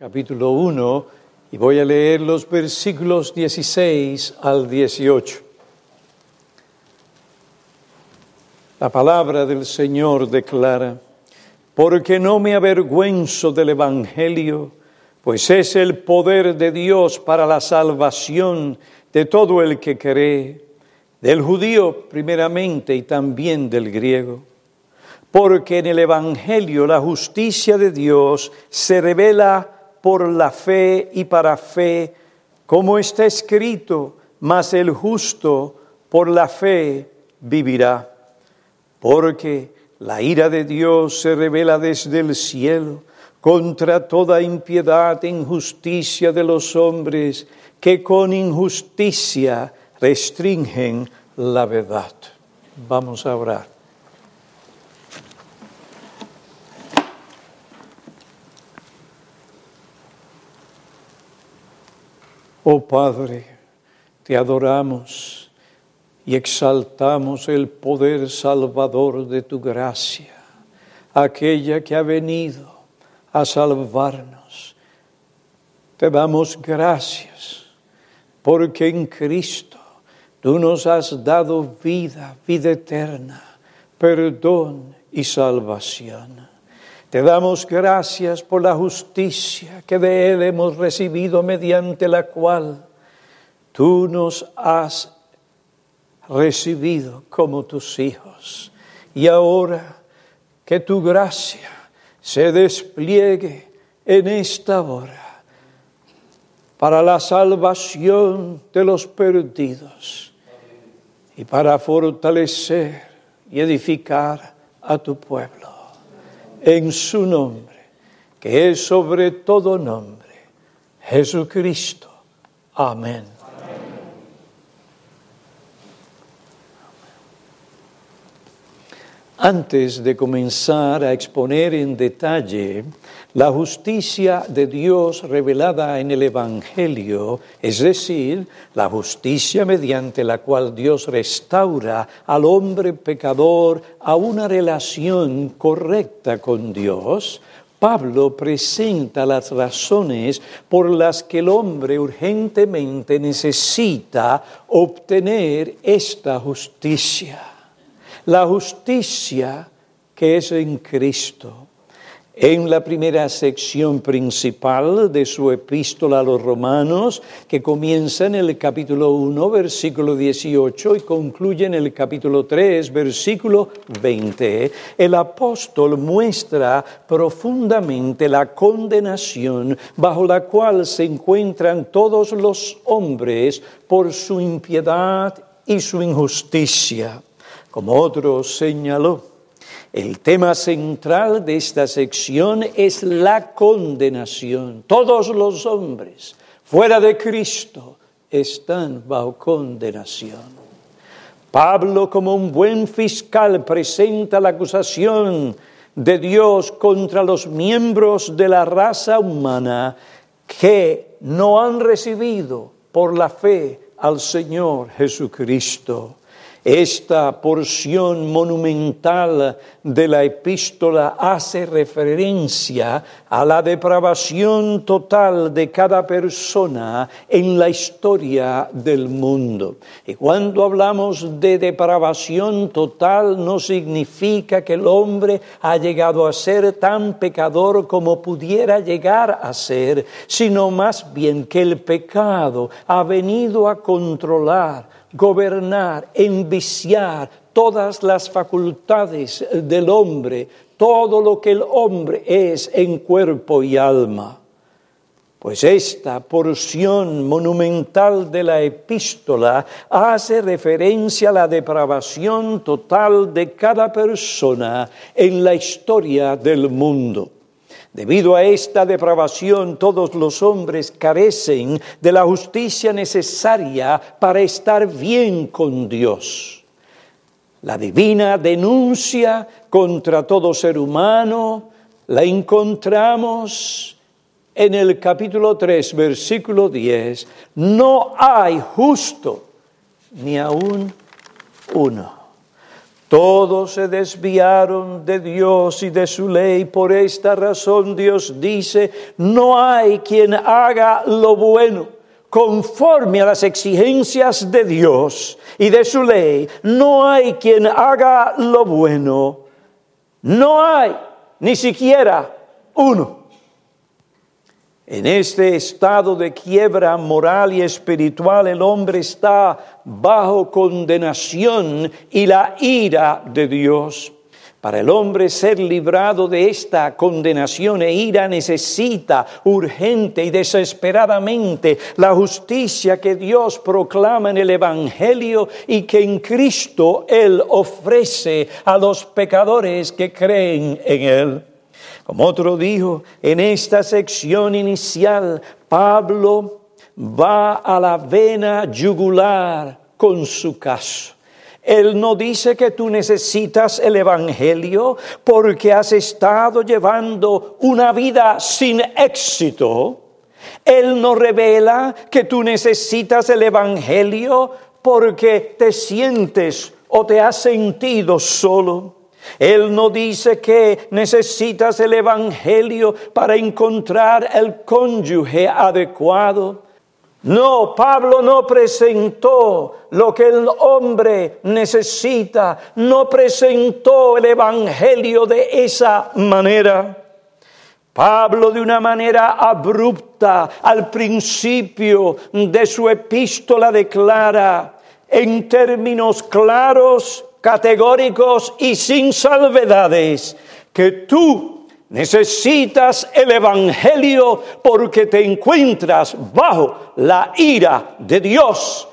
capítulo 1, y voy a leer los versículos 16 al 18. La palabra del Señor declara: porque no me avergüenzo del Evangelio, pues es el poder de Dios para la salvación de todo el que cree, del judío primeramente y también del griego. Porque en el Evangelio la justicia de Dios se revela por la fe y para fe, como está escrito: mas el justo por la fe vivirá. Porque la ira de Dios se revela desde el cielo contra toda impiedad e injusticia de los hombres, que con injusticia restringen la verdad. Vamos a orar. Oh Padre, te adoramos y exaltamos el poder salvador de tu gracia, aquella que ha venido a salvarnos. Te damos gracias porque en Cristo tú nos has dado vida, vida eterna, perdón y salvación. Te damos gracias por la justicia que de Él hemos recibido, mediante la cual tú nos has recibido como tus hijos. Y ahora que tu gracia se despliegue en esta hora para la salvación de los perdidos y para fortalecer y edificar a tu pueblo. En su nombre, que es sobre todo nombre, Jesucristo. Amén. Antes de comenzar a exponer en detalle la justicia de Dios revelada en el Evangelio, es decir, la justicia mediante la cual Dios restaura al hombre pecador a una relación correcta con Dios, Pablo presenta las razones por las que el hombre urgentemente necesita obtener esta justicia. La justicia que es en Cristo. En la primera sección principal de su epístola a los Romanos, que comienza en el capítulo 1, versículo 18, y concluye en el capítulo 3, versículo 20, el apóstol muestra profundamente la condenación bajo la cual se encuentran todos los hombres por su impiedad y su injusticia. Como otro señaló, el tema central de esta sección es la condenación. Todos los hombres fuera de Cristo están bajo condenación. Pablo, como un buen fiscal, presenta la acusación de Dios contra los miembros de la raza humana que no han recibido por la fe al Señor Jesucristo. Esta porción monumental de la epístola hace referencia a la depravación total de cada persona en la historia del mundo. Y cuando hablamos de depravación total, no significa que el hombre ha llegado a ser tan pecador como pudiera llegar a ser, sino más bien que el pecado ha venido a controlar, gobernar, enviciar todas las facultades del hombre, todo lo que el hombre es en cuerpo y alma. Pues esta porción monumental de la epístola hace referencia a la depravación total de cada persona en la historia del mundo. Debido a esta depravación, todos los hombres carecen de la justicia necesaria para estar bien con Dios. La divina denuncia contra todo ser humano la encontramos en el capítulo 3, versículo 10. No hay justo, ni aun uno. Todos se desviaron de Dios y de su ley. Por esta razón Dios dice, no hay quien haga lo bueno conforme a las exigencias de Dios y de su ley. No hay quien haga lo bueno. No hay ni siquiera uno. En este estado de quiebra moral y espiritual, el hombre está bajo condenación y la ira de Dios. Para el hombre ser librado de esta condenación e ira necesita urgente y desesperadamente la justicia que Dios proclama en el Evangelio y que en Cristo Él ofrece a los pecadores que creen en Él. Como otro dijo, en esta sección inicial, Pablo va a la vena yugular con su caso. Él no dice que tú necesitas el Evangelio porque has estado llevando una vida sin éxito. Él no revela que tú necesitas el Evangelio porque te sientes o te has sentido solo. Él no dice que necesitas el Evangelio para encontrar el cónyuge adecuado. No, Pablo no presentó lo que el hombre necesita. No presentó el Evangelio de esa manera. Pablo, de una manera abrupta, al principio de su epístola declara en términos claros, categóricos y sin salvedades, que tú necesitas el Evangelio porque te encuentras bajo la ira de Dios.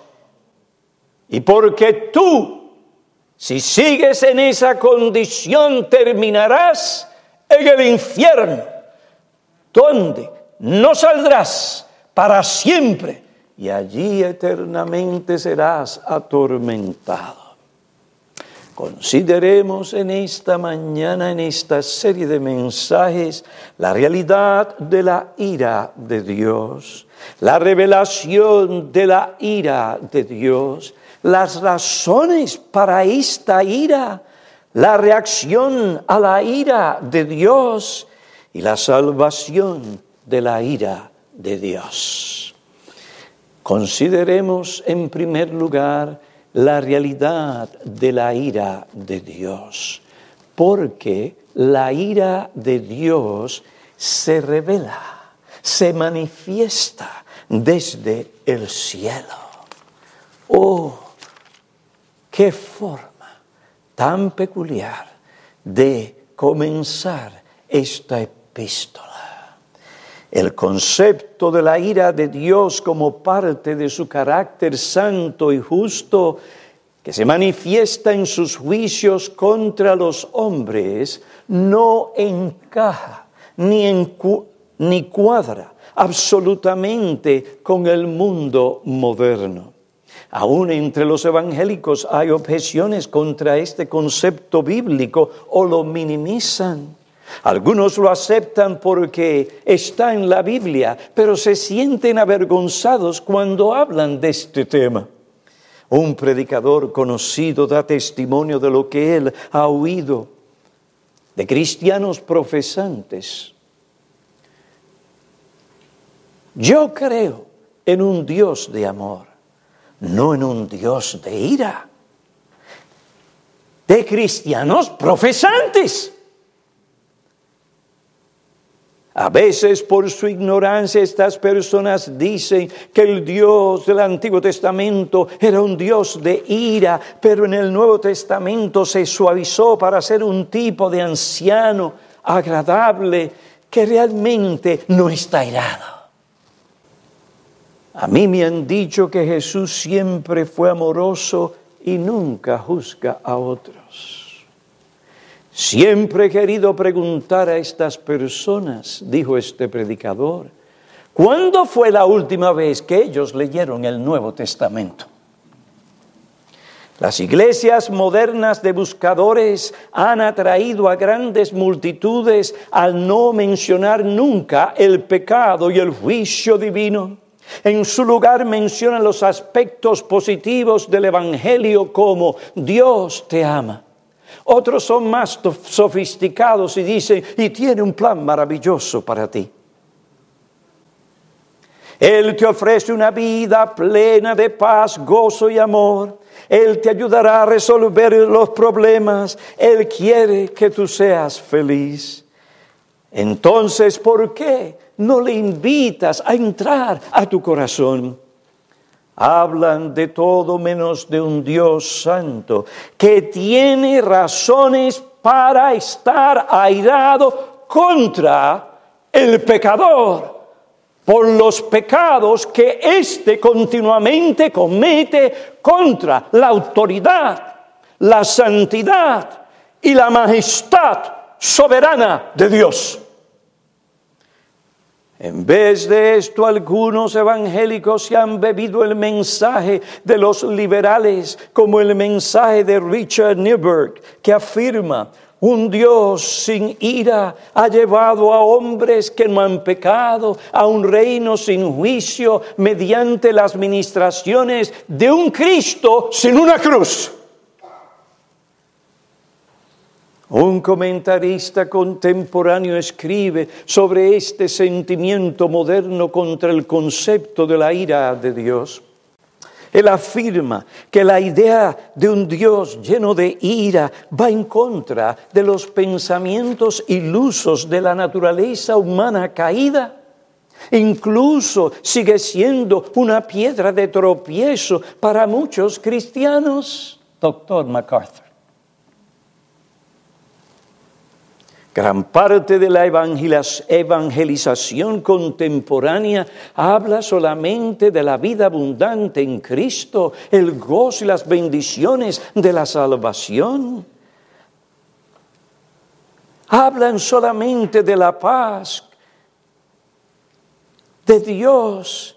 Y porque tú, si sigues en esa condición, terminarás en el infierno, donde no saldrás para siempre y allí eternamente serás atormentado. Consideremos en esta mañana, en esta serie de mensajes, la realidad de la ira de Dios, la revelación de la ira de Dios, las razones para esta ira, la reacción a la ira de Dios y la salvación de la ira de Dios. Consideremos en primer lugar la realidad de la ira de Dios, porque la ira de Dios se revela, se manifiesta desde el cielo. Oh, qué forma tan peculiar de comenzar esta epístola. El concepto de la ira de Dios como parte de su carácter santo y justo, que se manifiesta en sus juicios contra los hombres, no encaja ni cuadra absolutamente con el mundo moderno. Aún entre los evangélicos hay objeciones contra este concepto bíblico o lo minimizan. Algunos lo aceptan porque está en la Biblia, pero se sienten avergonzados cuando hablan de este tema. Un predicador conocido da testimonio de lo que él ha oído de cristianos profesantes. Yo creo en un Dios de amor, no en un Dios de ira. De cristianos profesantes. A veces por su ignorancia estas personas dicen que el Dios del Antiguo Testamento era un Dios de ira, pero en el Nuevo Testamento se suavizó para ser un tipo de anciano agradable que realmente no está airado. A mí me han dicho que Jesús siempre fue amoroso y nunca juzga a otros. Siempre he querido preguntar a estas personas, dijo este predicador, ¿cuándo fue la última vez que ellos leyeron el Nuevo Testamento? Las iglesias modernas de buscadores han atraído a grandes multitudes al no mencionar nunca el pecado y el juicio divino. En su lugar mencionan los aspectos positivos del Evangelio como Dios te ama. Otros son más sofisticados y dicen, y tiene un plan maravilloso para ti. Él te ofrece una vida plena de paz, gozo y amor. Él te ayudará a resolver los problemas. Él quiere que tú seas feliz. Entonces, ¿por qué no le invitas a entrar a tu corazón? Hablan de todo menos de un Dios santo que tiene razones para estar airado contra el pecador por los pecados que éste continuamente comete contra la autoridad, la santidad y la majestad soberana de Dios. En vez de esto, algunos evangélicos se han bebido el mensaje de los liberales, como el mensaje de Richard Newberg, que afirma: un Dios sin ira ha llevado a hombres que no han pecado a un reino sin juicio mediante las ministraciones de un Cristo sin una cruz. Un comentarista contemporáneo escribe sobre este sentimiento moderno contra el concepto de la ira de Dios. Él afirma que la idea de un Dios lleno de ira va en contra de los pensamientos ilusos de la naturaleza humana caída. Incluso sigue siendo una piedra de tropiezo para muchos cristianos. Doctor MacArthur. Gran parte de la evangelización contemporánea habla solamente de la vida abundante en Cristo, el gozo y las bendiciones de la salvación. Hablan solamente de la paz de Dios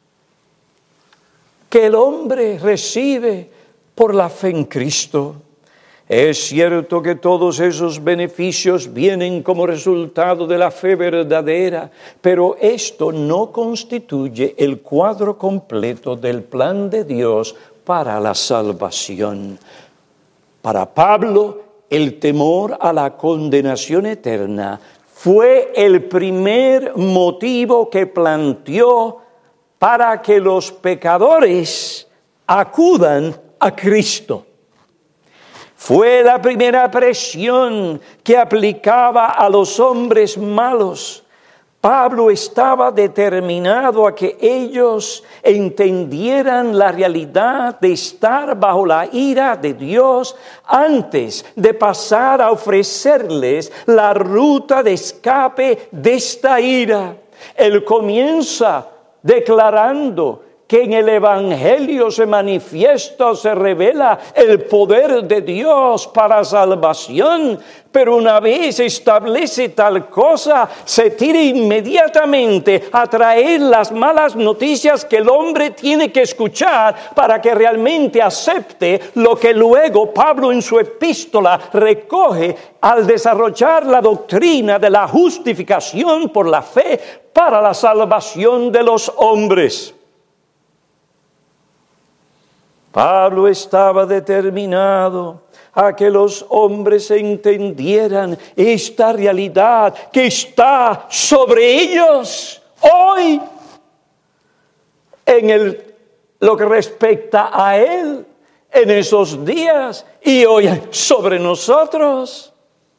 que el hombre recibe por la fe en Cristo. Es cierto que todos esos beneficios vienen como resultado de la fe verdadera, pero esto no constituye el cuadro completo del plan de Dios para la salvación. Para Pablo, el temor a la condenación eterna fue el primer motivo que planteó para que los pecadores acudan a Cristo. Fue la primera presión que aplicaba a los hombres malos. Pablo estaba determinado a que ellos entendieran la realidad de estar bajo la ira de Dios antes de pasar a ofrecerles la ruta de escape de esta ira. Él comienza declarando que en el Evangelio se manifiesta o se revela el poder de Dios para salvación, pero una vez establece tal cosa, se tira inmediatamente a traer las malas noticias que el hombre tiene que escuchar para que realmente acepte lo que luego Pablo en su epístola recoge al desarrollar la doctrina de la justificación por la fe para la salvación de los hombres. Pablo estaba determinado a que los hombres entendieran esta realidad que está sobre ellos hoy en lo que respecta a él en esos días y hoy sobre nosotros.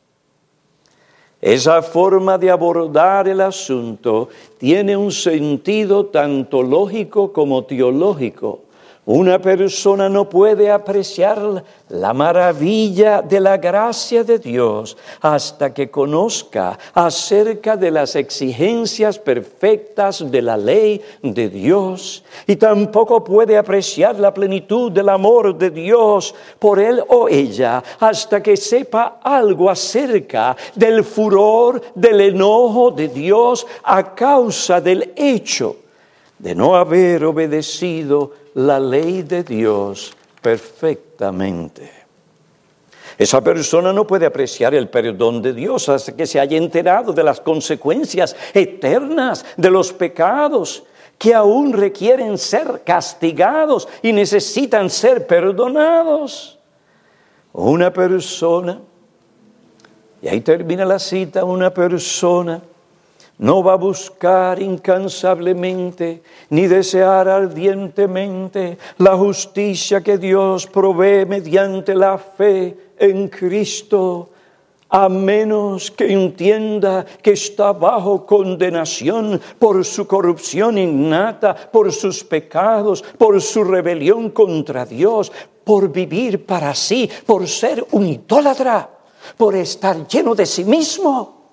Esa forma de abordar el asunto tiene un sentido tanto lógico como teológico. Una persona no puede apreciar la maravilla de la gracia de Dios hasta que conozca acerca de las exigencias perfectas de la ley de Dios. Y tampoco puede apreciar la plenitud del amor de Dios por él o ella hasta que sepa algo acerca del furor, del enojo de Dios a causa del hecho de no haber obedecido la ley de Dios perfectamente. Esa persona no puede apreciar el perdón de Dios hasta que se haya enterado de las consecuencias eternas de los pecados que aún requieren ser castigados y necesitan ser perdonados. Una persona, y ahí termina la cita, una persona no va a buscar incansablemente ni desear ardientemente la justicia que Dios provee mediante la fe en Cristo, a menos que entienda que está bajo condenación por su corrupción innata, por sus pecados, por su rebelión contra Dios, por vivir para sí, por ser un idólatra, por estar lleno de sí mismo.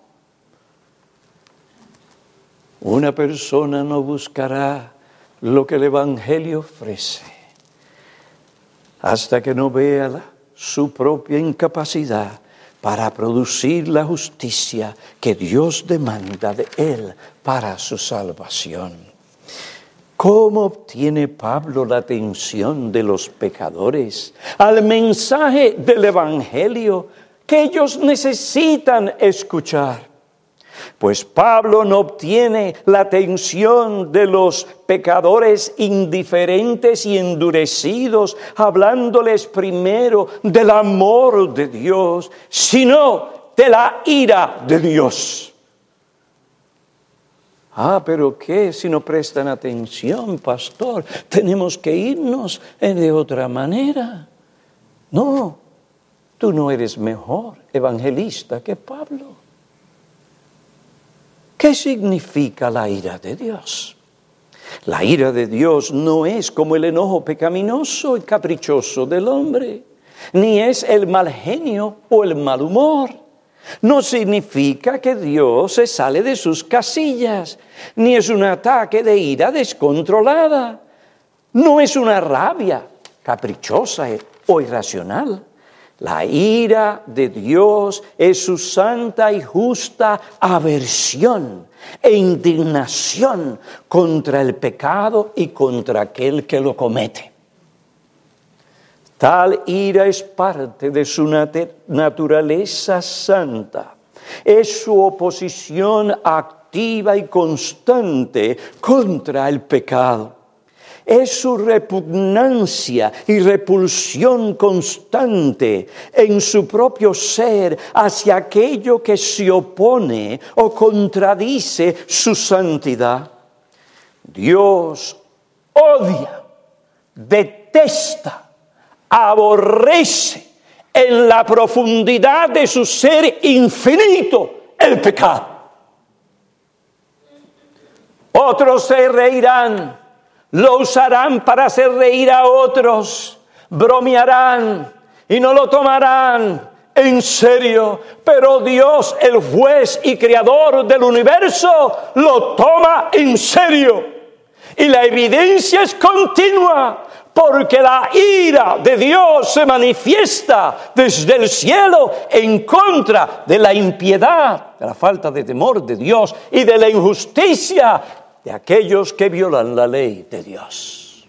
Una persona no buscará lo que el Evangelio ofrece hasta que no vea su propia incapacidad para producir la justicia que Dios demanda de él para su salvación. ¿Cómo obtiene Pablo la atención de los pecadores al mensaje del Evangelio que ellos necesitan escuchar? Pues Pablo no obtiene la atención de los pecadores indiferentes y endurecidos, hablándoles primero del amor de Dios, sino de la ira de Dios. ¿Pero qué? Si no prestan atención, pastor, tenemos que irnos de otra manera. No, tú no eres mejor evangelista que Pablo. ¿Qué significa la ira de Dios? La ira de Dios no es como el enojo pecaminoso y caprichoso del hombre, ni es el mal genio o el mal humor. No significa que Dios se sale de sus casillas, ni es un ataque de ira descontrolada. No es una rabia caprichosa o irracional. La ira de Dios es su santa y justa aversión e indignación contra el pecado y contra aquel que lo comete. Tal ira es parte de su naturaleza santa. Es su oposición activa y constante contra el pecado. Es su repugnancia y repulsión constante en su propio ser hacia aquello que se opone o contradice su santidad. Dios odia, detesta, aborrece en la profundidad de su ser infinito el pecado. Otros se reirán, lo usarán para hacer reír a otros, bromearán y no lo tomarán en serio, pero Dios, el juez y creador del universo, lo toma en serio. Y la evidencia es continua, porque la ira de Dios se manifiesta desde el cielo en contra de la impiedad, de la falta de temor de Dios y de la injusticia de aquellos que violan la ley de Dios.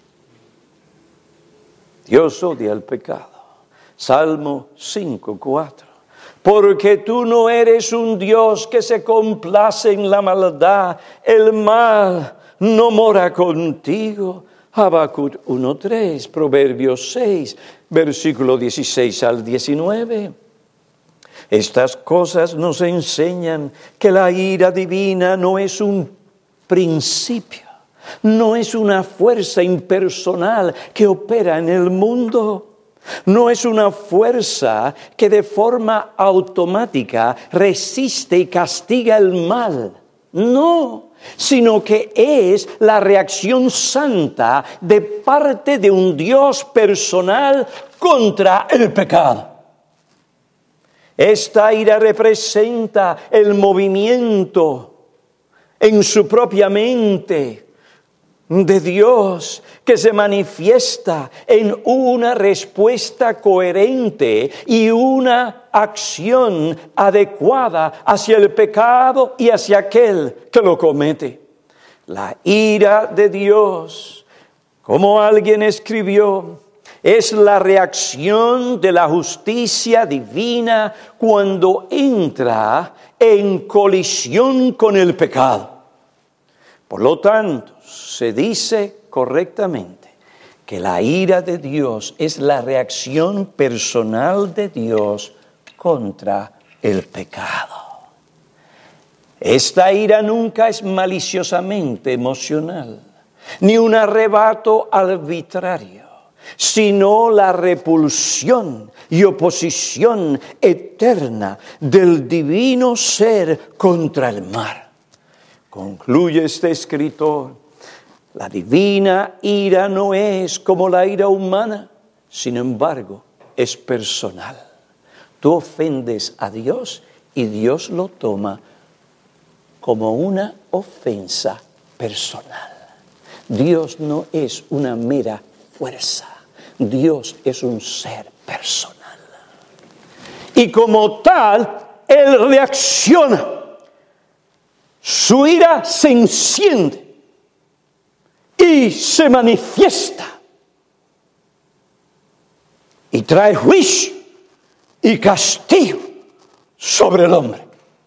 Dios odia el pecado. Salmo 5:4. Porque tú no eres un Dios que se complace en la maldad, el mal no mora contigo. Habacuc 1:3, Proverbios 6, versículo 16 al 19. Estas cosas nos enseñan que la ira divina no es un principio, no es una fuerza impersonal que opera en el mundo. No es una fuerza que de forma automática resiste y castiga el mal. No, sino que es la reacción santa de parte de un Dios personal contra el pecado. Esta ira representa el movimiento en su propia mente de Dios que se manifiesta en una respuesta coherente y una acción adecuada hacia el pecado y hacia aquel que lo comete. La ira de Dios, como alguien escribió, es la reacción de la justicia divina cuando entra en colisión con el pecado. Por lo tanto, se dice correctamente que la ira de Dios es la reacción personal de Dios contra el pecado. Esta ira nunca es maliciosamente emocional, ni un arrebato arbitrario, sino la repulsión y oposición eterna del divino ser contra el mal. Concluye este escritor: la divina ira no es como la ira humana, sin embargo, es personal. Tú ofendes a Dios y Dios lo toma como una ofensa personal. Dios no es una mera fuerza. Dios es un ser personal. Y como tal, Él reacciona. Su ira se enciende y se manifiesta. Y trae juicio y castigo sobre el hombre.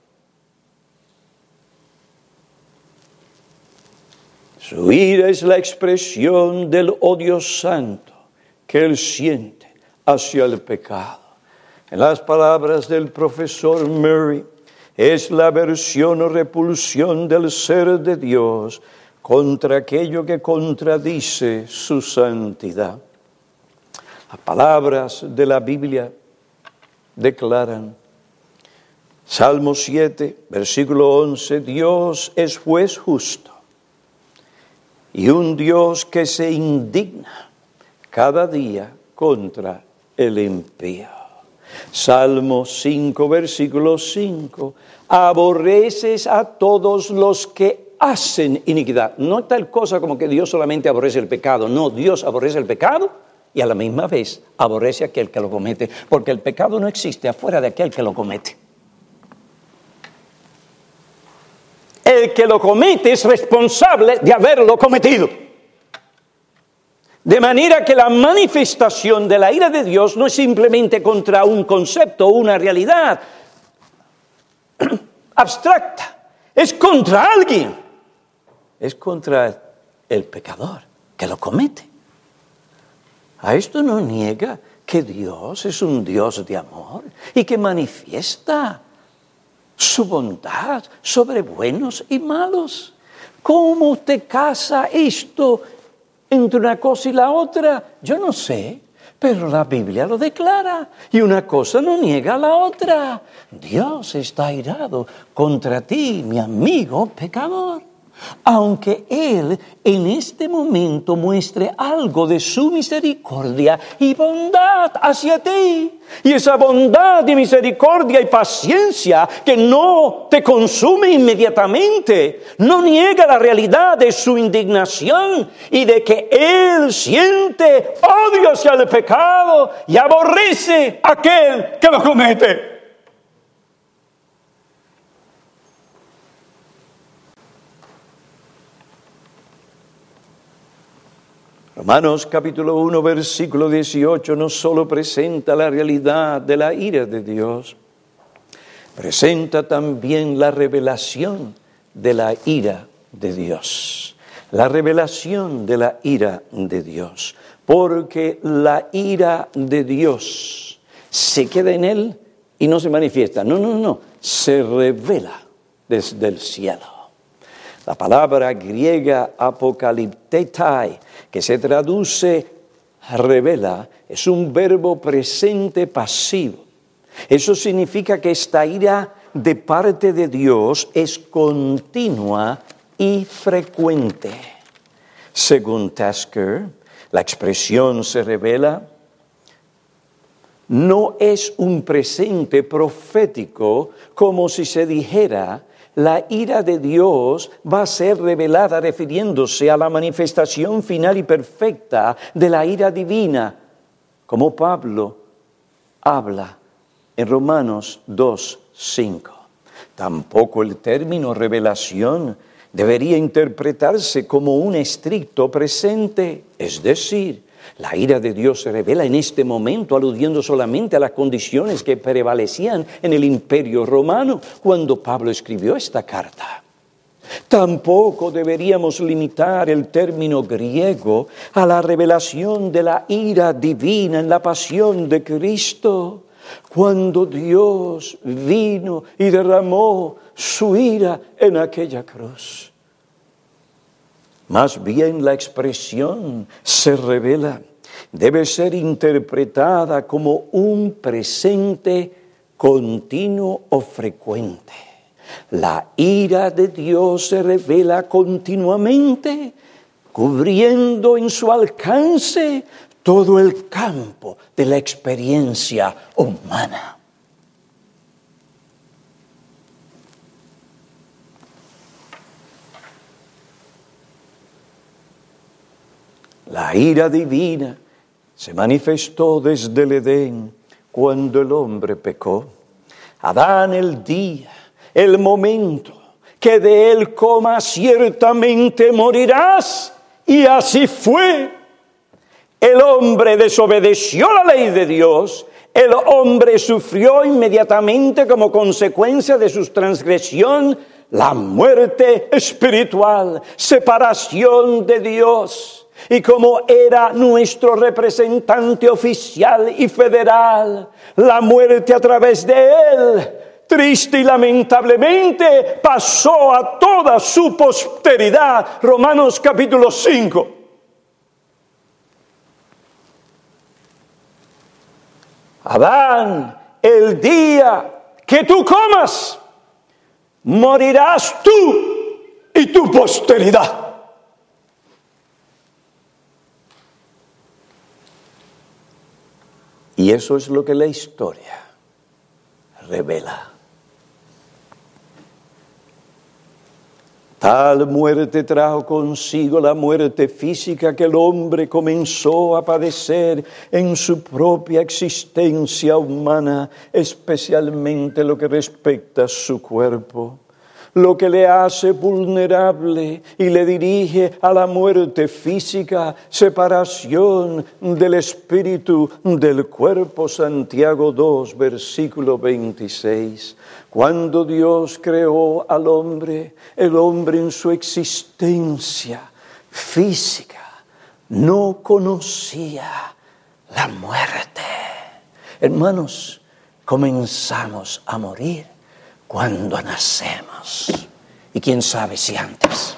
Su ira es la expresión del odio santo que Él siente hacia el pecado. En las palabras del profesor Murray, es la aversión o repulsión del ser de Dios contra aquello que contradice su santidad. Las palabras de la Biblia declaran, Salmo 7, versículo 11, Dios es juez justo y un Dios que se indigna cada día contra el impío. Salmo 5, versículo 5, aborreces a todos los que hacen iniquidad. No es tal cosa como que Dios solamente aborrece el pecado, no, Dios aborrece el pecado y a la misma vez aborrece a aquel que lo comete, porque el pecado no existe afuera de aquel que lo comete. El que lo comete es responsable de haberlo cometido. De manera que la manifestación de la ira de Dios no es simplemente contra un concepto o una realidad abstracta, es contra alguien, es contra el pecador que lo comete. A esto no niega que Dios es un Dios de amor y que manifiesta su bondad sobre buenos y malos. ¿Cómo te casa esto entre una cosa y la otra? Yo no sé, pero la Biblia lo declara y una cosa no niega a la otra. Dios está airado contra ti, mi amigo pecador. Aunque Él en este momento muestre algo de su misericordia y bondad hacia ti. Y esa bondad y misericordia y paciencia que no te consume inmediatamente, no niega la realidad de su indignación y de que Él siente odio hacia el pecado y aborrece a aquel que lo comete. Romanos capítulo 1, versículo 18 no solo presenta la realidad de la ira de Dios, presenta también la revelación de la ira de Dios. La revelación de la ira de Dios. Porque la ira de Dios se queda en Él y no se manifiesta. No, se revela desde el cielo. La palabra griega apocaliptetai, que se traduce revela, es un verbo presente pasivo. Eso significa que esta ira de parte de Dios es continua y frecuente. Según Tasker, la expresión se revela no es un presente profético como si se dijera la ira de Dios va a ser revelada refiriéndose a la manifestación final y perfecta de la ira divina, como Pablo habla en Romanos 2:5. Tampoco el término revelación debería interpretarse como un estricto presente, es decir, la ira de Dios se revela en este momento aludiendo solamente a las condiciones que prevalecían en el Imperio Romano cuando Pablo escribió esta carta. Tampoco deberíamos limitar el término griego a la revelación de la ira divina en la pasión de Cristo, cuando Dios vino y derramó su ira en aquella cruz. Más bien la expresión se revela, debe ser interpretada como un presente continuo o frecuente. La ira de Dios se revela continuamente, cubriendo en su alcance todo el campo de la experiencia humana. La ira divina se manifestó desde el Edén cuando el hombre pecó. Adán, el día, el momento que de él comas ciertamente morirás. Y así fue. El hombre desobedeció la ley de Dios. El hombre sufrió inmediatamente como consecuencia de su transgresión la muerte espiritual, separación de Dios. Y como era nuestro representante oficial y federal, la muerte a través de él, triste y lamentablemente, pasó a toda su posteridad. Romanos capítulo 5. Adán, el día que tú comas, morirás tú y tu posteridad. Y eso es lo que la historia revela. Tal muerte trajo consigo la muerte física que el hombre comenzó a padecer en su propia existencia humana, especialmente lo que respecta a su cuerpo, lo que le hace vulnerable y le dirige a la muerte física, separación del espíritu del cuerpo. Santiago 2, versículo 26. Cuando Dios creó al hombre, el hombre en su existencia física no conocía la muerte. Hermanos, comenzamos a morir cuando nacemos. Y quién sabe si antes.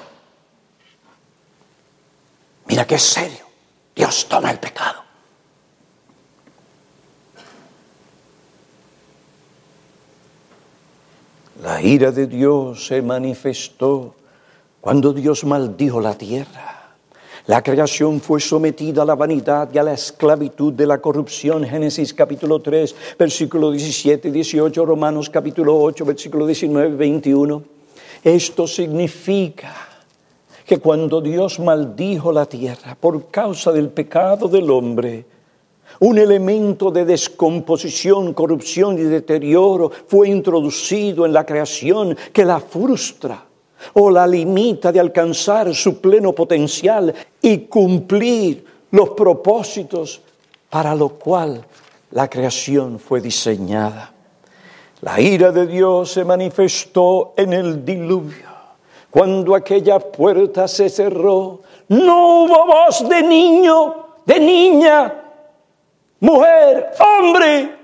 Mira qué serio. Dios toma el pecado. La ira de Dios se manifestó cuando Dios maldijo la tierra. La creación fue sometida a la vanidad y a la esclavitud de la corrupción. Génesis capítulo 3, versículo 17 y 18. Romanos capítulo 8, versículo 19 y 21. Esto significa que cuando Dios maldijo la tierra por causa del pecado del hombre, un elemento de descomposición, corrupción y deterioro fue introducido en la creación que la frustra o la limita de alcanzar su pleno potencial y cumplir los propósitos para lo cual la creación fue diseñada. La ira de Dios se manifestó en el diluvio. Cuando aquella puerta se cerró, no hubo voz de niño, de niña, mujer, hombre,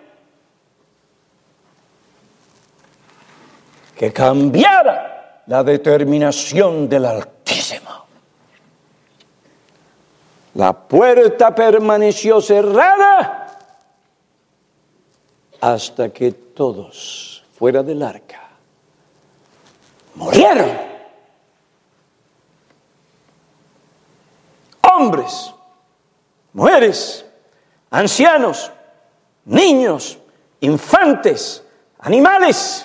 que cambiara la determinación del Altísimo. La puerta permaneció cerrada hasta que todos fuera del arca murieron. Hombres, mujeres, ancianos, niños, infantes, animales,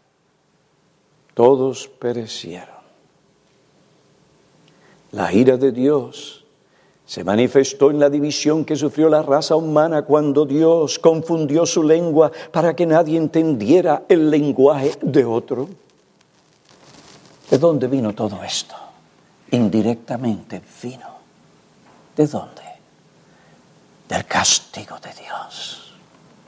todos perecieron. La ira de Dios se manifestó en la división que sufrió la raza humana cuando Dios confundió su lengua para que nadie entendiera el lenguaje de otro. ¿De dónde vino todo esto? Indirectamente vino. ¿De dónde? Del castigo de Dios.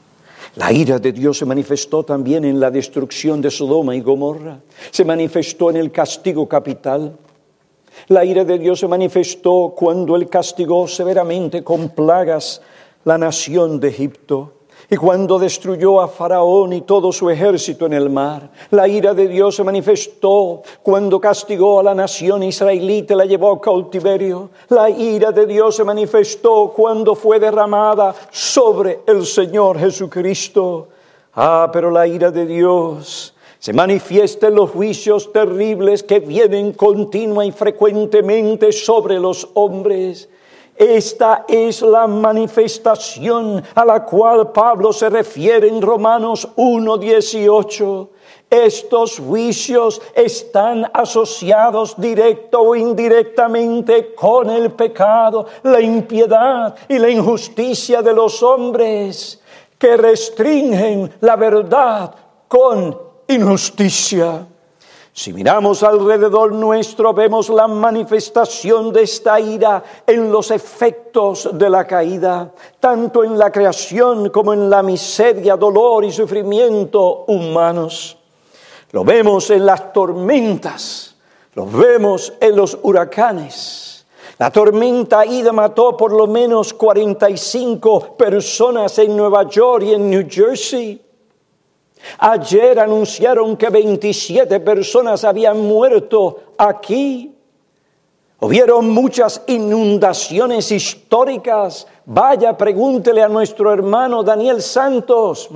La ira de Dios se manifestó también en la destrucción de Sodoma y Gomorra. Se manifestó en el castigo capital. La ira de Dios se manifestó cuando Él castigó severamente con plagas la nación de Egipto y cuando destruyó a Faraón y todo su ejército en el mar. La ira de Dios se manifestó cuando castigó a la nación israelita y la llevó a cautiverio. La ira de Dios se manifestó cuando fue derramada sobre el Señor Jesucristo. Pero la ira de Dios se manifiesta en los juicios terribles que vienen continua y frecuentemente sobre los hombres. Esta es la manifestación a la cual Pablo se refiere en Romanos 1:18. Estos juicios están asociados directo o indirectamente con el pecado, la impiedad y la injusticia de los hombres que restringen la verdad con injusticia. Si miramos alrededor nuestro, vemos la manifestación de esta ira en los efectos de la caída, tanto en la creación como en la miseria, dolor y sufrimiento humanos. Lo vemos en las tormentas, lo vemos en los huracanes. La tormenta Ida mató por lo menos 45 personas en Nueva York y en New Jersey. Ayer anunciaron que 27 personas habían muerto aquí. Hubieron muchas inundaciones históricas. Vaya, pregúntele a nuestro hermano Daniel Santos.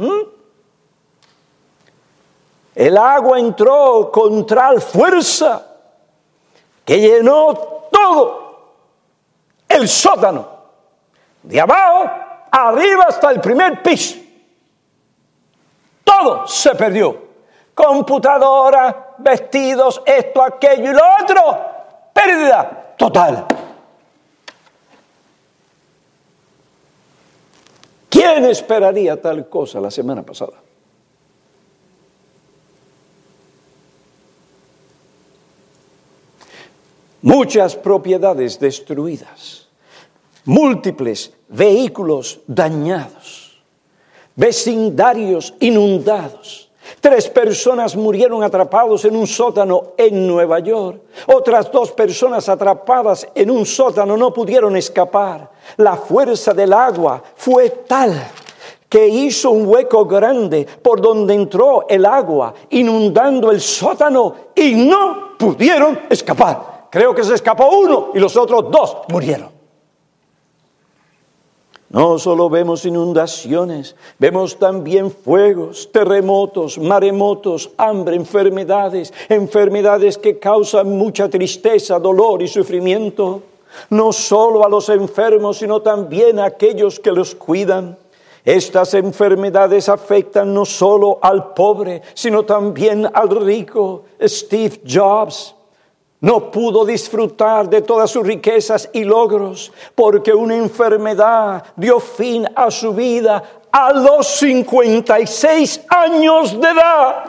El agua entró con tal fuerza que llenó todo el sótano, de abajo arriba hasta el primer piso. Todo se perdió. Computadora, vestidos, esto, aquello y lo otro. Pérdida total. ¿Quién esperaría tal cosa la semana pasada? Muchas propiedades destruidas, múltiples vehículos dañados, vecindarios inundados. 3 personas murieron atrapados en un sótano en Nueva York. Otras 2 personas atrapadas en un sótano no pudieron escapar. La fuerza del agua fue tal que hizo un hueco grande por donde entró el agua, inundando el sótano y no pudieron escapar. Creo que se escapó uno y los otros 2 murieron. No solo vemos inundaciones, vemos también fuegos, terremotos, maremotos, hambre, enfermedades que causan mucha tristeza, dolor y sufrimiento. No solo a los enfermos, sino también a aquellos que los cuidan. Estas enfermedades afectan no solo al pobre, sino también al rico. Steve Jobs no pudo disfrutar de todas sus riquezas y logros porque una enfermedad dio fin a su vida a los 56 años de edad.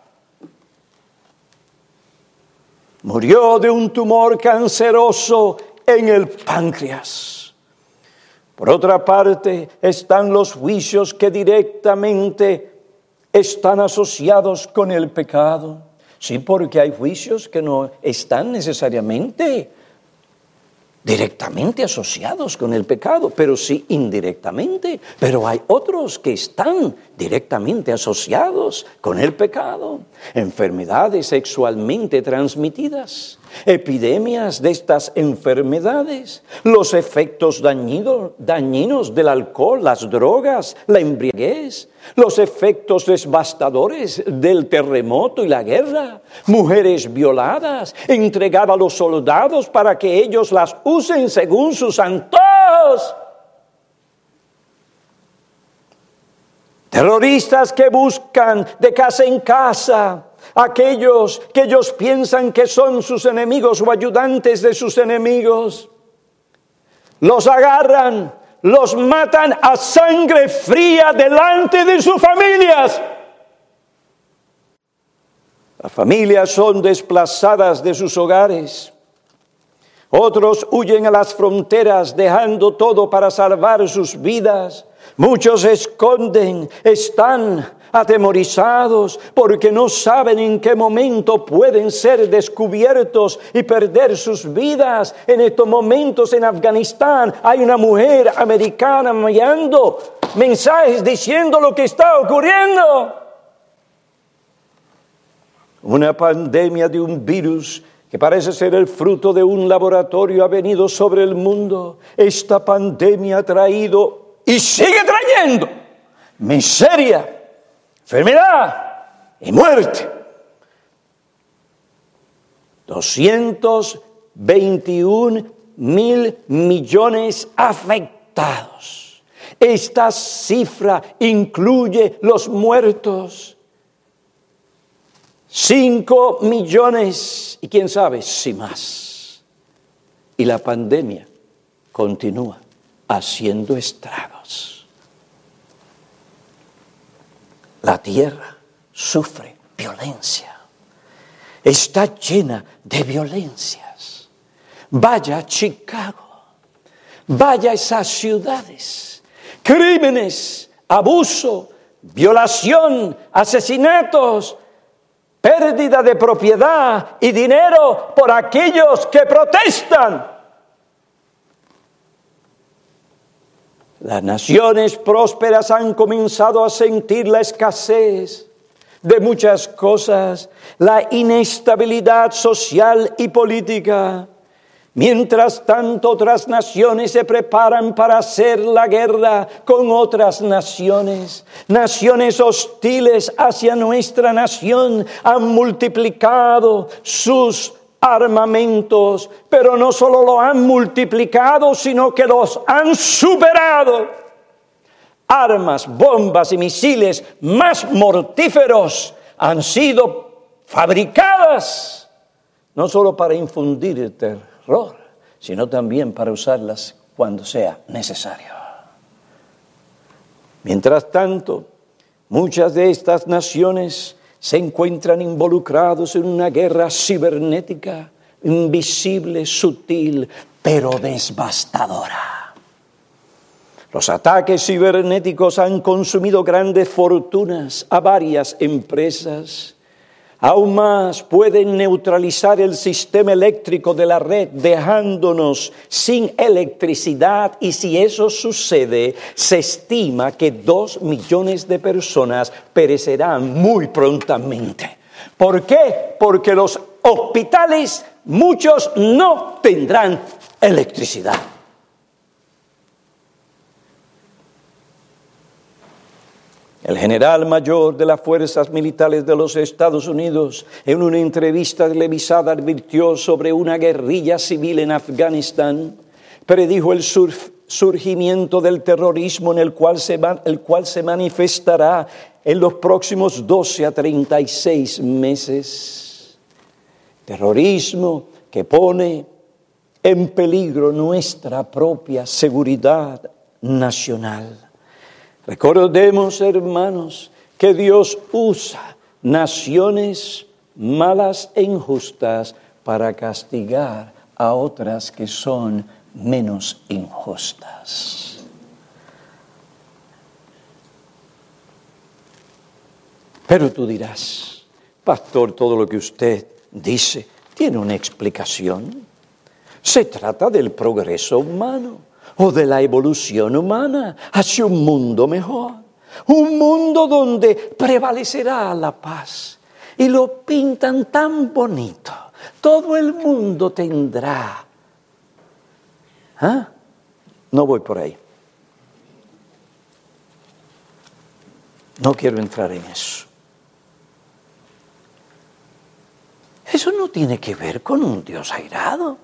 Murió de un tumor canceroso en el páncreas. Por otra parte, están los juicios que directamente están asociados con el pecado. Sí, porque hay juicios que no están necesariamente directamente asociados con el pecado, pero sí indirectamente. Pero hay otros que están directamente asociados con el pecado. Enfermedades sexualmente transmitidas, epidemias de estas enfermedades, los efectos dañinos del alcohol, las drogas, la embriaguez, los efectos devastadores del terremoto y la guerra, mujeres violadas, entregar a los soldados para que ellos las usen según sus antojos, terroristas que buscan de casa en casa aquellos que ellos piensan que son sus enemigos o ayudantes de sus enemigos, los agarran, los matan a sangre fría delante de sus familias. Las familias son desplazadas de sus hogares. Otros huyen a las fronteras dejando todo para salvar sus vidas. Muchos se esconden, están atemorizados porque no saben en qué momento pueden ser descubiertos y perder sus vidas. En estos momentos en Afganistán hay una mujer americana enviando mensajes diciendo lo que está ocurriendo. Una pandemia de un virus que parece ser el fruto de un laboratorio ha venido sobre el mundo. Esta pandemia ha traído y sigue trayendo miseria, enfermedad y muerte. 221 mil millones afectados. Esta cifra incluye los muertos. 5 millones y quién sabe si más. Y la pandemia continúa haciendo estragos. La tierra sufre violencia. Está llena de violencias. Vaya a Chicago. Vaya a esas ciudades. Crímenes, abuso, violación, asesinatos, pérdida de propiedad y dinero por aquellos que protestan. Las naciones prósperas han comenzado a sentir la escasez de muchas cosas, la inestabilidad social y política. Mientras tanto, otras naciones se preparan para hacer la guerra con otras naciones. Naciones hostiles hacia nuestra nación han multiplicado sus armamentos, pero no solo lo han multiplicado, sino que los han superado. Armas, bombas y misiles más mortíferos han sido fabricadas, no solo para infundir el terror, sino también para usarlas cuando sea necesario. Mientras tanto, muchas de estas naciones se encuentran involucrados en una guerra cibernética, invisible, sutil, pero devastadora. Los ataques cibernéticos han consumido grandes fortunas a varias empresas. Aún más, pueden neutralizar el sistema eléctrico de la red, dejándonos sin electricidad. Y si eso sucede, se estima que 2 millones de personas perecerán muy prontamente. ¿Por qué? Porque los hospitales, muchos no tendrán electricidad. El general mayor de las fuerzas militares de los Estados Unidos, en una entrevista televisada, advirtió sobre una guerrilla civil en Afganistán. Predijo el surgimiento del terrorismo el cual se manifestará en los próximos 12 a 36 meses. Terrorismo que pone en peligro nuestra propia seguridad nacional. Recordemos, hermanos, que Dios usa naciones malas e injustas para castigar a otras que son menos injustas. Pero tú dirás, pastor, todo lo que usted dice tiene una explicación. Se trata del progreso humano o de la evolución humana hacia un mundo mejor. Un mundo donde prevalecerá la paz. Y lo pintan tan bonito. Todo el mundo tendrá. No voy por ahí. No quiero entrar en eso. Eso no tiene que ver con un Dios airado.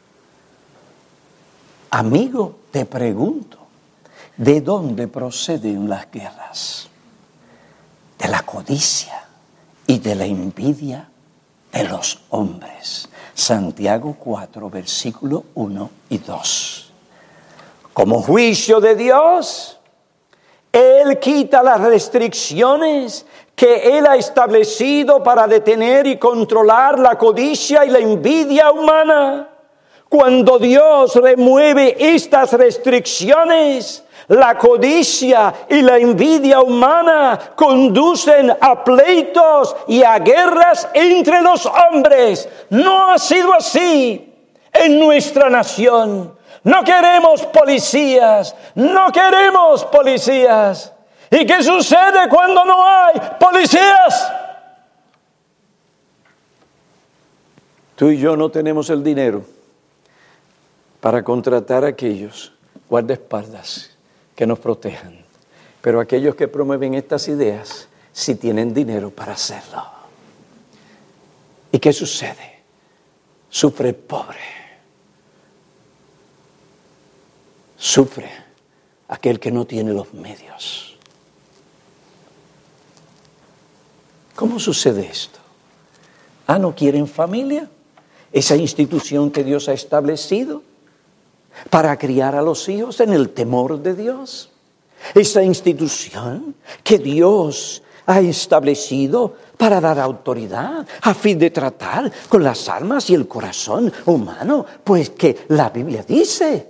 Amigo, te pregunto, ¿de dónde proceden las guerras? De la codicia y de la envidia de los hombres. Santiago 4, versículo 1 y 2. Como juicio de Dios, Él quita las restricciones que Él ha establecido para detener y controlar la codicia y la envidia humana. Cuando Dios remueve estas restricciones, la codicia y la envidia humana conducen a pleitos y a guerras entre los hombres. No ha sido así en nuestra nación. No queremos policías, no queremos policías. ¿Y qué sucede cuando no hay policías? Tú y yo no tenemos el dinero para contratar a aquellos guardaespaldas que nos protejan. Pero aquellos que promueven estas ideas sí tienen dinero para hacerlo. ¿Y qué sucede? Sufre el pobre. Sufre aquel que no tiene los medios. ¿Cómo sucede esto? ¿No quieren familia? Esa institución que Dios ha establecido para criar a los hijos en el temor de Dios. Esa institución que Dios ha establecido para dar autoridad a fin de tratar con las almas y el corazón humano, pues que la Biblia dice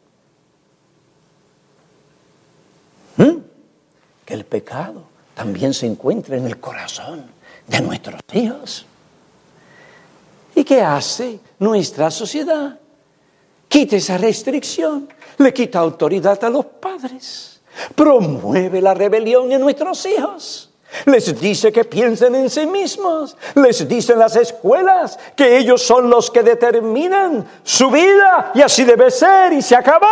que el pecado también se encuentra en el corazón de nuestros hijos. ¿Y qué hace nuestra sociedad? Quita esa restricción, le quita autoridad a los padres, promueve la rebelión en nuestros hijos, les dice que piensen en sí mismos, les dice en las escuelas que ellos son los que determinan su vida y así debe ser y se acabó.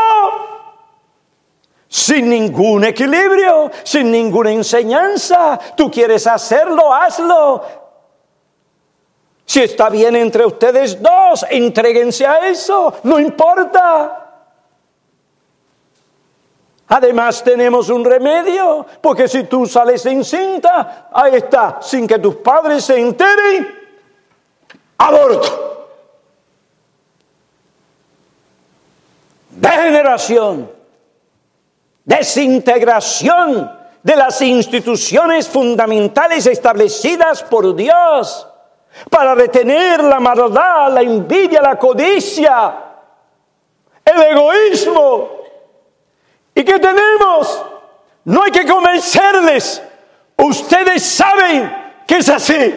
Sin ningún equilibrio, sin ninguna enseñanza. Tú quieres hacerlo, hazlo. Si está bien entre ustedes dos, entréguense a eso, no importa. Además tenemos un remedio, porque si tú sales encinta, ahí está, sin que tus padres se enteren, aborto. Degeneración, desintegración de las instituciones fundamentales establecidas por Dios para retener la maldad, la envidia, la codicia, el egoísmo. ¿Y qué tenemos? No hay que convencerles. Ustedes saben que es así.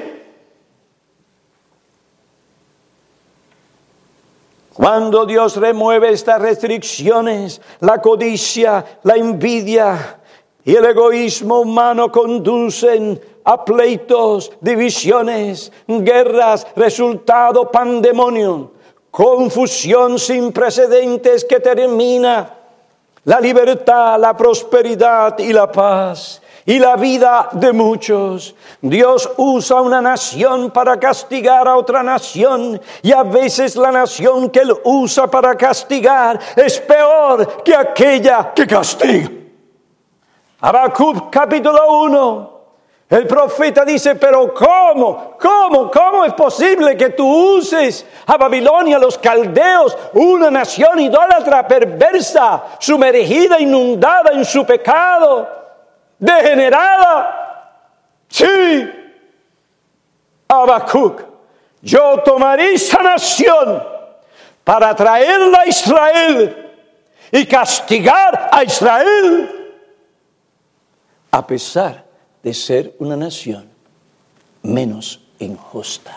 Cuando Dios remueve estas restricciones, la codicia, la envidia y el egoísmo humano conducen a pleitos, divisiones, guerras, resultado pandemonio, confusión sin precedentes que termina la libertad, la prosperidad y la paz y la vida de muchos. Dios usa una nación para castigar a otra nación y a veces la nación que Él usa para castigar es peor que aquella que castiga. Habacuc capítulo 1. El profeta dice, pero ¿cómo es posible que tú uses a Babilonia, los caldeos, una nación idólatra, perversa, sumergida, inundada en su pecado, degenerada? Sí, Habacuc, yo tomaré esa nación para traerla a Israel y castigar a Israel, a pesar de ser una nación menos injusta.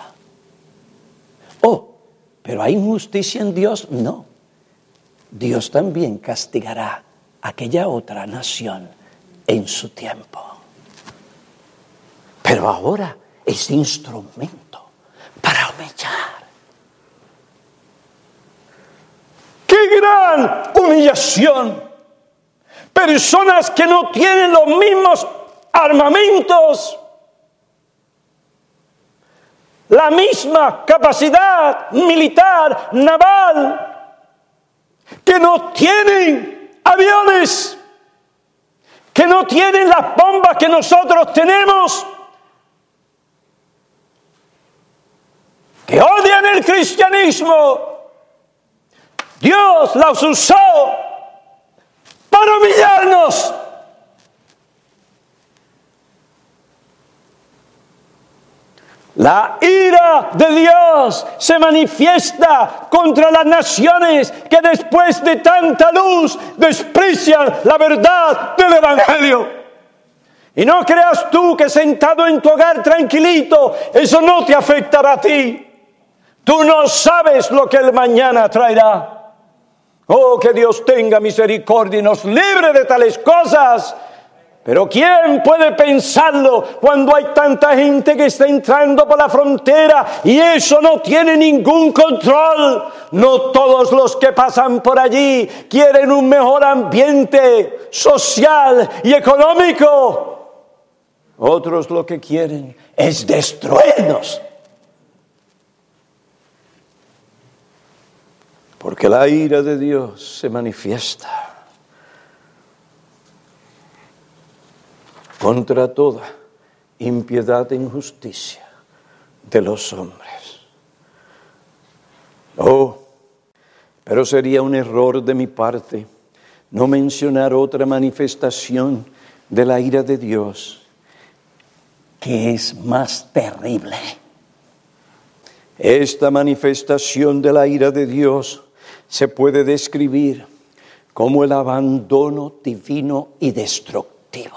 ¿Pero hay injusticia en Dios? No. Dios también castigará a aquella otra nación en su tiempo. Pero ahora es instrumento para humillar. ¡Qué gran humillación! Personas que no tienen los mismos armamentos, la misma capacidad militar, naval, que no tienen aviones, que no tienen las bombas que nosotros tenemos, que odian el cristianismo. Dios los usó para humillarnos. La ira de Dios se manifiesta contra las naciones que después de tanta luz desprecian la verdad del Evangelio. Y no creas tú que sentado en tu hogar tranquilito, eso no te afectará a ti. Tú no sabes lo que el mañana traerá. Oh, que Dios tenga misericordia y nos libre de tales cosas. Pero ¿quién puede pensarlo cuando hay tanta gente que está entrando por la frontera y eso no tiene ningún control? No todos los que pasan por allí quieren un mejor ambiente social y económico. Otros lo que quieren es destruirnos. Porque la ira de Dios se manifiesta contra toda impiedad e injusticia de los hombres. Oh, pero sería un error de mi parte no mencionar otra manifestación de la ira de Dios que es más terrible. Esta manifestación de la ira de Dios se puede describir como el abandono divino y destructivo.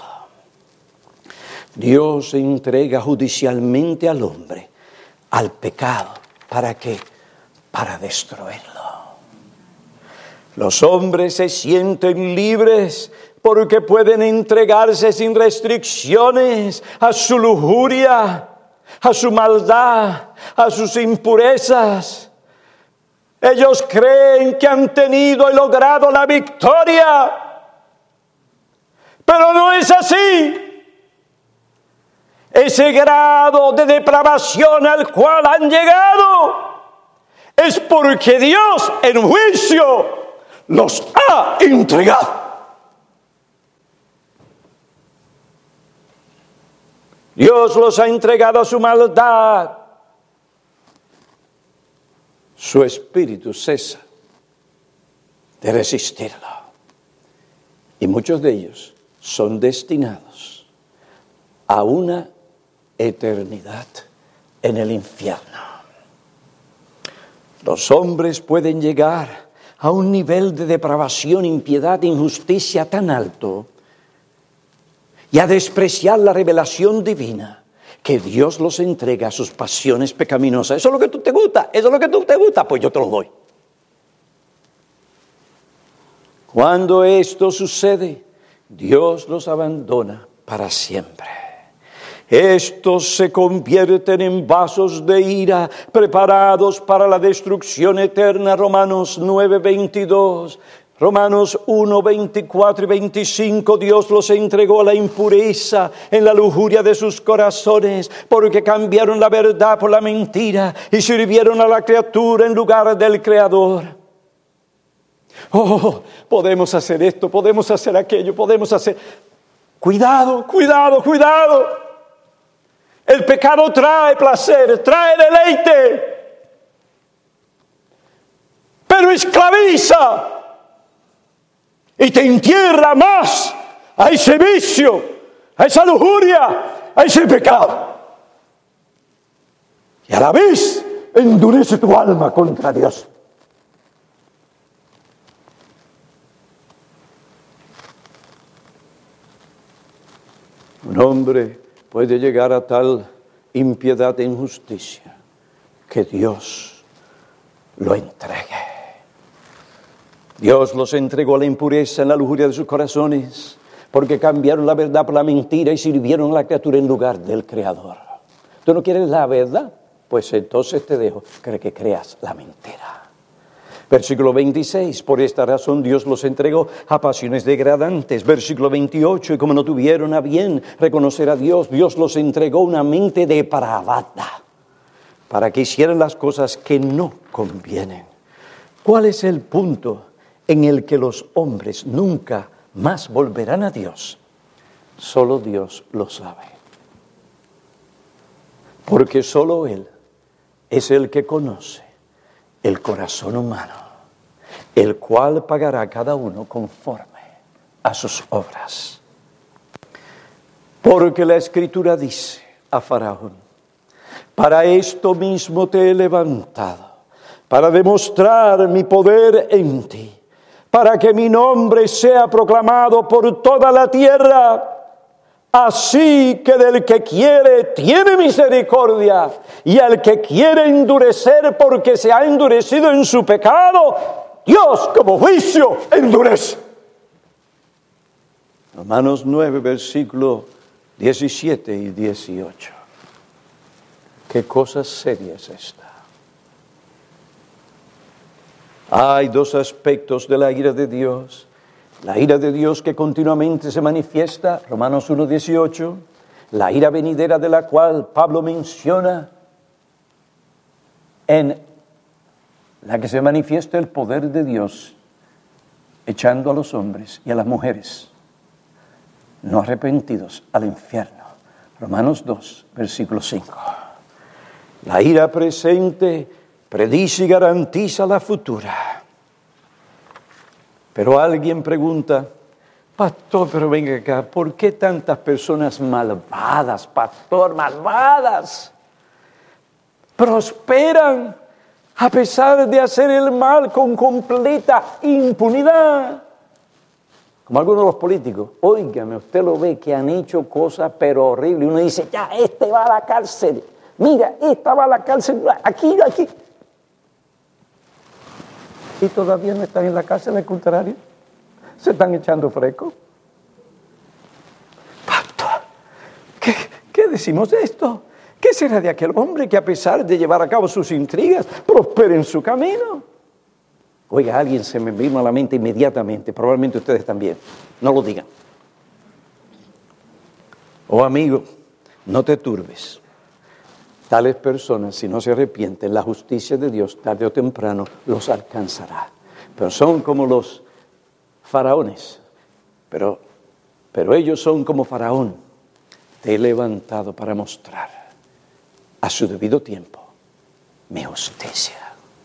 Dios entrega judicialmente al hombre al pecado. ¿Para qué? Para destruirlo. Los hombres se sienten libres porque pueden entregarse sin restricciones a su lujuria, a su maldad, a sus impurezas. Ellos creen que han tenido y logrado la victoria, pero no es así. Ese grado de depravación al cual han llegado es porque Dios en juicio los ha entregado. Dios los ha entregado a su maldad. Su espíritu cesa de resistirlo. Y muchos de ellos son destinados a una eternidad en el infierno. Los hombres pueden llegar a un nivel de depravación, impiedad e injusticia tan alto y a despreciar la revelación divina que Dios los entrega a sus pasiones pecaminosas. Eso es lo que tú te gusta, eso es lo que tú te gusta, pues yo te lo doy. Cuando esto sucede, Dios los abandona para siempre. Estos se convierten en vasos de ira preparados para la destrucción eterna. Romanos 9:22. Romanos 1, 24 y 25, Dios los entregó a la impureza en la lujuria de sus corazones, porque cambiaron la verdad por la mentira y sirvieron a la criatura en lugar del Creador. Oh, podemos hacer esto, podemos hacer aquello, podemos hacer... Cuidado, cuidado, cuidado. El pecado trae placer, trae deleite, pero esclaviza. Y te entierra más a ese vicio, a esa lujuria, a ese pecado. Y a la vez endurece tu alma contra Dios. Un hombre puede llegar a tal impiedad e injusticia que Dios lo entregue. Dios los entregó a la impureza en la lujuria de sus corazones, porque cambiaron la verdad por la mentira y sirvieron a la criatura en lugar del Creador. ¿Tú no quieres la verdad? Pues entonces te dejo que creas la mentira. Versículo 26, por esta razón Dios los entregó a pasiones degradantes. Versículo 28, y como no tuvieron a bien reconocer a Dios, Dios los entregó una mente depravada, para que hicieran las cosas que no convienen. ¿Cuál es el punto en el que los hombres nunca más volverán a Dios? Solo Dios lo sabe. Porque solo Él es el que conoce el corazón humano, el cual pagará a cada uno conforme a sus obras. Porque la Escritura dice a Faraón: Para esto mismo te he levantado, para demostrar mi poder en ti, para que mi nombre sea proclamado por toda la tierra. Así que del que quiere tiene misericordia, y al que quiere endurecer porque se ha endurecido en su pecado, Dios como juicio endurece. Romanos 9, versículos 17 y 18. ¿Qué cosa seria es esta? Hay dos aspectos de la ira de Dios. La ira de Dios que continuamente se manifiesta, Romanos 1, 18. La ira venidera de la cual Pablo menciona, en la que se manifiesta el poder de Dios echando a los hombres y a las mujeres no arrepentidos al infierno. Romanos 2, versículo 5. La ira presente predice y garantiza la futura. Pero alguien pregunta, pastor, pero venga acá, ¿por qué tantas personas malvadas, pastor, malvadas, prosperan a pesar de hacer el mal con completa impunidad? Como algunos de los políticos, óigame, usted lo ve que han hecho cosas pero horribles. Uno dice, ya, este va a la cárcel. Mira, esta va a la cárcel, aquí. Y todavía no están en la cárcel, al contrario. Se están echando fresco. Pastor, ¿qué decimos de esto? ¿Qué será de aquel hombre que a pesar de llevar a cabo sus intrigas, prospera en su camino? Oiga, alguien se me vino a la mente inmediatamente, probablemente ustedes también. No lo digan. Oh amigo, no te turbes. Tales personas, si no se arrepienten, la justicia de Dios, tarde o temprano, los alcanzará. Pero son como los faraones. Pero ellos son como Faraón. Te he levantado para mostrar a su debido tiempo mi justicia.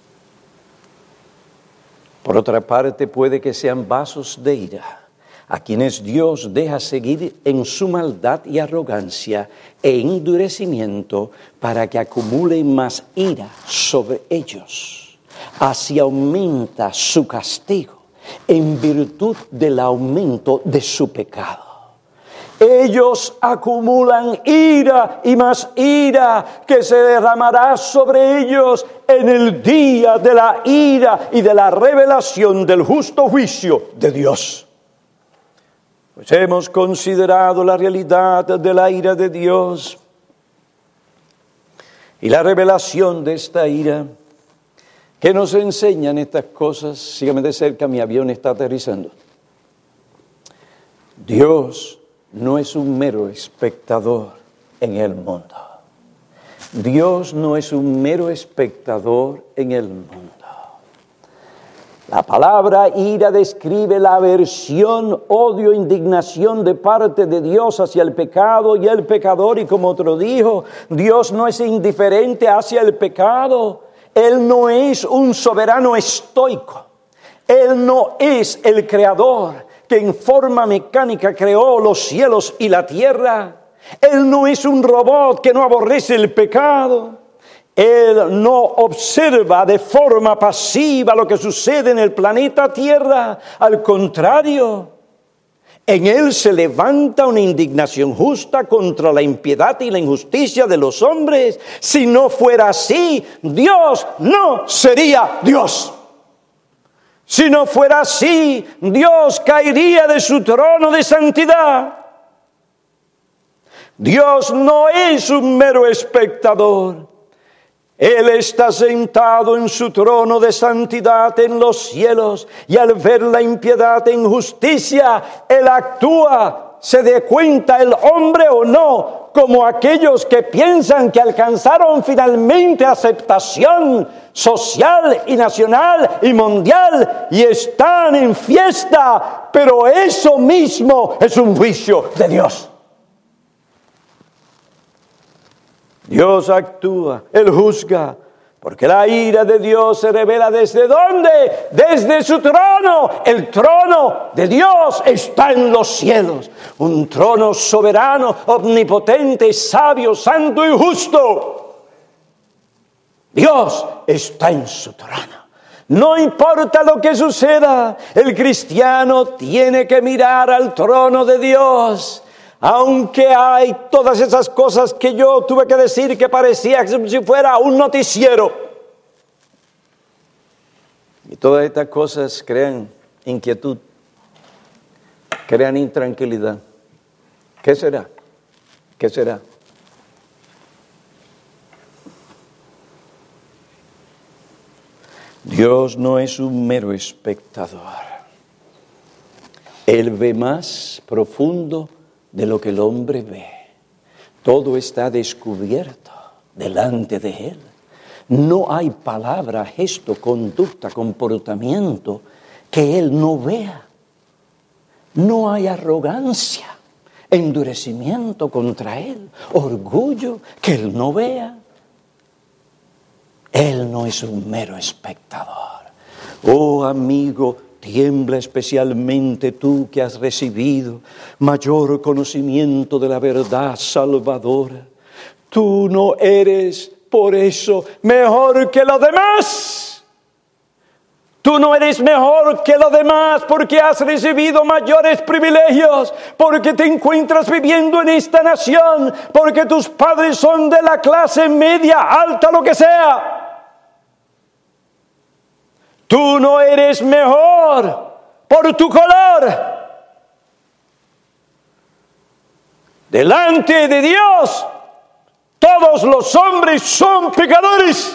Por otra parte, puede que sean vasos de ira, a quienes Dios deja seguir en su maldad y arrogancia e endurecimiento para que acumulen más ira sobre ellos. Así aumenta su castigo en virtud del aumento de su pecado. Ellos acumulan ira y más ira que se derramará sobre ellos en el día de la ira y de la revelación del justo juicio de Dios. Pues hemos considerado la realidad de la ira de Dios y la revelación de esta ira. ¿Qué nos enseñan estas cosas? Sígame de cerca, mi avión está aterrizando. Dios no es un mero espectador en el mundo. Dios no es un mero espectador en el mundo. La palabra ira describe la aversión, odio, indignación de parte de Dios hacia el pecado y el pecador. Y como otro dijo, Dios no es indiferente hacia el pecado. Él no es un soberano estoico. Él no es el creador que en forma mecánica creó los cielos y la tierra. Él no es un robot que no aborrece el pecado. Él no observa de forma pasiva lo que sucede en el planeta Tierra. Al contrario, en Él se levanta una indignación justa contra la impiedad y la injusticia de los hombres. Si no fuera así, Dios no sería Dios. Si no fuera así, Dios caería de su trono de santidad. Dios no es un mero espectador. Él está sentado en su trono de santidad en los cielos y al ver la impiedad e injusticia, Él actúa. ¿Se dé cuenta el hombre o no? Como aquellos que piensan que alcanzaron finalmente aceptación social y nacional y mundial y están en fiesta, pero eso mismo es un juicio de Dios. Dios actúa, Él juzga, porque la ira de Dios se revela ¿desde dónde? Desde su trono. El trono de Dios está en los cielos. Un trono soberano, omnipotente, sabio, santo y justo. Dios está en su trono. No importa lo que suceda, el cristiano tiene que mirar al trono de Dios. Aunque hay todas esas cosas que yo tuve que decir que parecía como si fuera un noticiero. Y todas estas cosas crean inquietud, crean intranquilidad. ¿Qué será? ¿Qué será? Dios no es un mero espectador. Él ve más profundo de lo que el hombre ve. Todo está descubierto delante de Él. No hay palabra, gesto, conducta, comportamiento que Él no vea. No hay arrogancia, endurecimiento contra Él, orgullo que Él no vea. Él no es un mero espectador. Oh amigo, tiembla especialmente tú que has recibido mayor conocimiento de la verdad salvadora. Tú no eres por eso mejor que los demás. Tú no eres mejor que los demás porque has recibido mayores privilegios, porque te encuentras viviendo en esta nación, porque tus padres son de la clase media, alta, lo que sea. Tú no eres mejor por tu color. Delante de Dios, todos los hombres son pecadores.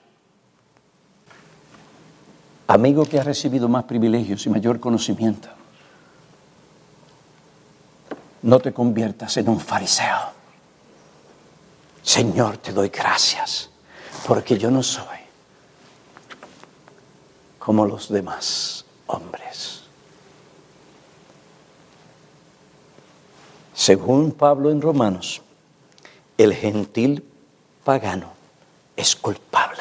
Amigo que ha recibido más privilegios y mayor conocimiento, no te conviertas en un fariseo. Señor, te doy gracias, porque yo no soy como los demás hombres. Según Pablo en Romanos, el gentil pagano es culpable.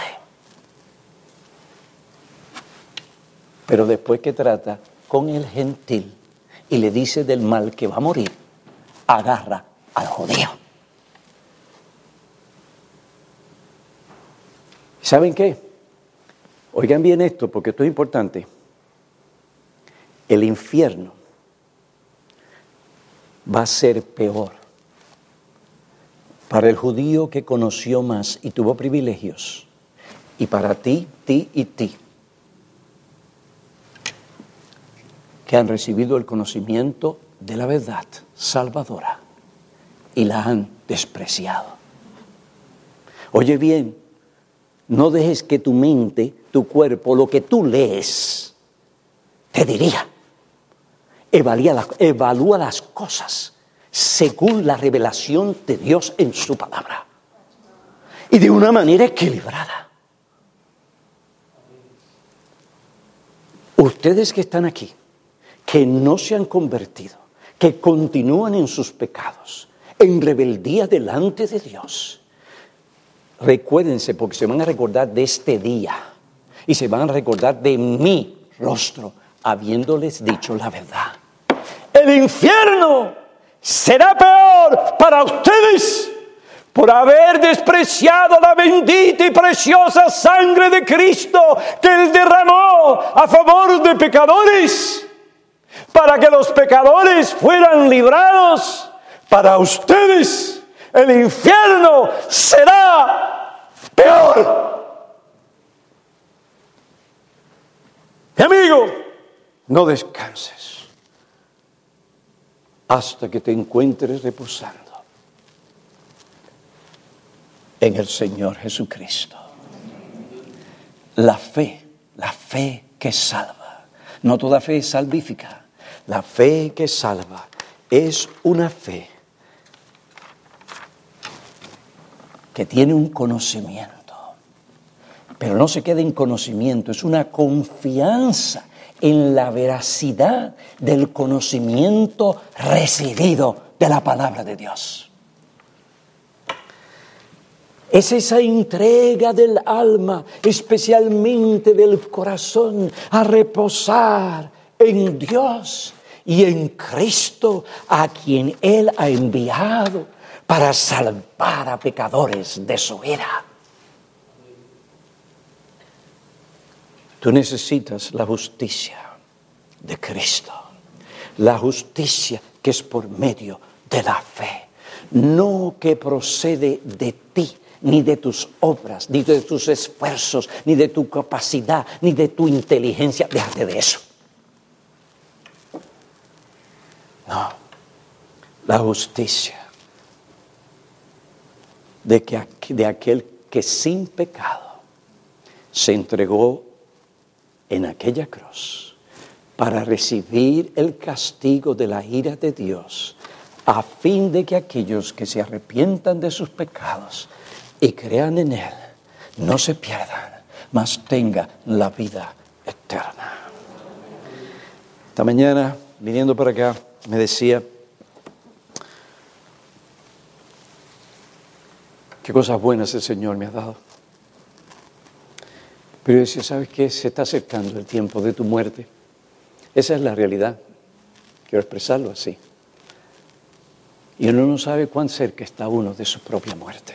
Pero después que trata con el gentil y le dice del mal que va a morir, agarra al judío. ¿Saben qué? Oigan bien esto, porque esto es importante. El infierno va a ser peor para el judío que conoció más y tuvo privilegios, y para ti y ti, que han recibido el conocimiento de la verdad salvadora y la han despreciado. Oye bien, no dejes que tu mente, tu cuerpo, lo que tú lees, te dirija. Evalúa las cosas según la revelación de Dios en su palabra. Y de una manera equilibrada. Ustedes que están aquí, que no se han convertido, que continúan en sus pecados, en rebeldía delante de Dios, recuérdense, porque se van a recordar de este día y se van a recordar de mi rostro, habiéndoles dicho la verdad. El infierno será peor para ustedes por haber despreciado la bendita y preciosa sangre de Cristo que Él derramó a favor de pecadores, para que los pecadores fueran librados. Para ustedes el infierno será peor. Mi amigo, no descanses hasta que te encuentres reposando en el Señor Jesucristo. La fe que salva. No toda fe es salvífica. La fe que salva es una fe que tiene un conocimiento, pero no se queda en conocimiento, es una confianza en la veracidad del conocimiento recibido de la palabra de Dios. Es esa entrega del alma, especialmente del corazón, a reposar en Dios y en Cristo, a quien Él ha enviado para salvar a pecadores de su ira. Tú necesitas la justicia de Cristo. La justicia que es por medio de la fe. No que procede de ti, ni de tus obras, ni de tus esfuerzos, ni de tu capacidad, ni de tu inteligencia. Déjate de eso. No. La justicia de aquel que sin pecado se entregó en aquella cruz para recibir el castigo de la ira de Dios, a fin de que aquellos que se arrepientan de sus pecados y crean en Él, no se pierdan, mas tengan la vida eterna. Esta mañana, viniendo para acá, me decía, qué cosas buenas el Señor me ha dado. Pero yo decía, ¿sabes qué? Se está acercando el tiempo de tu muerte. Esa es la realidad. Quiero expresarlo así. Y uno no sabe cuán cerca está uno de su propia muerte.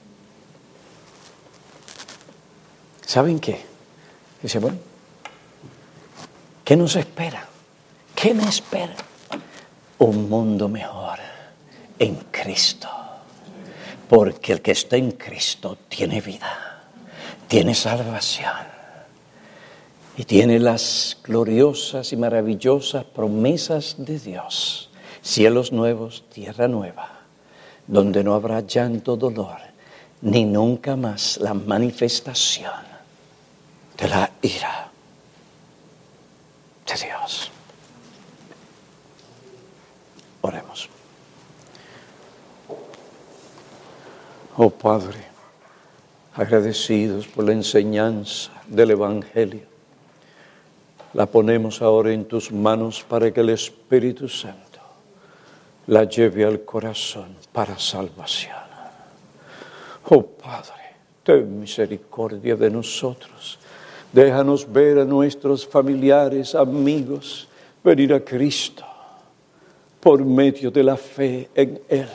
¿Saben qué? Dice, bueno, ¿qué nos espera? ¿Qué me espera? Un mundo mejor en Cristo. Porque el que está en Cristo tiene vida, tiene salvación y tiene las gloriosas y maravillosas promesas de Dios. Cielos nuevos, tierra nueva, donde no habrá llanto, dolor, ni nunca más la manifestación de la ira de Dios. Oremos. Oh Padre, agradecidos por la enseñanza del Evangelio, la ponemos ahora en tus manos para que el Espíritu Santo la lleve al corazón para salvación. Oh Padre, ten misericordia de nosotros. Déjanos ver a nuestros familiares, amigos, venir a Cristo por medio de la fe en Él.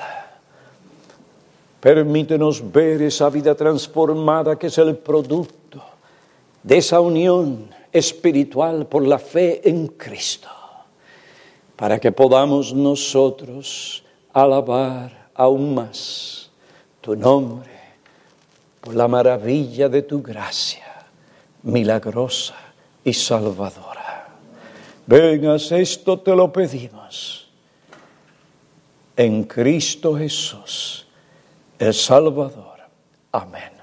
Permítenos ver esa vida transformada que es el producto de esa unión espiritual por la fe en Cristo, para que podamos nosotros alabar aún más tu nombre por la maravilla de tu gracia milagrosa y salvadora. Vengas, esto te lo pedimos en Cristo Jesús, el Salvador. Amén.